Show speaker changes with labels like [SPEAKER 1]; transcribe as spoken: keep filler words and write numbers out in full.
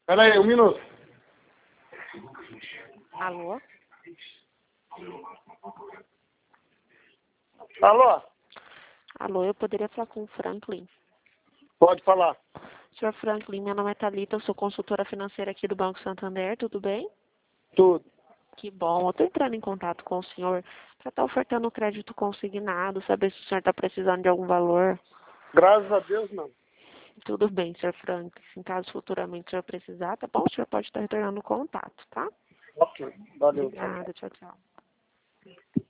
[SPEAKER 1] Pera aí, um minuto.
[SPEAKER 2] Alô?
[SPEAKER 1] Alô?
[SPEAKER 2] Alô, eu poderia falar com o Franklin?
[SPEAKER 1] Pode falar.
[SPEAKER 2] senhor Franklin, meu nome é Thalita, eu sou consultora financeira aqui do Banco Santander, tudo bem?
[SPEAKER 1] Tudo.
[SPEAKER 2] Que bom, eu estou entrando em contato com o senhor para estar ofertando crédito consignado, saber se o senhor está precisando de algum valor.
[SPEAKER 1] Graças a Deus, não.
[SPEAKER 2] Tudo bem, senhor Franklin, se em caso futuramente o senhor precisar, tá bom? O senhor pode estar retornando o contato, tá?
[SPEAKER 1] Ok, valeu.
[SPEAKER 2] Obrigada, tchau, tchau.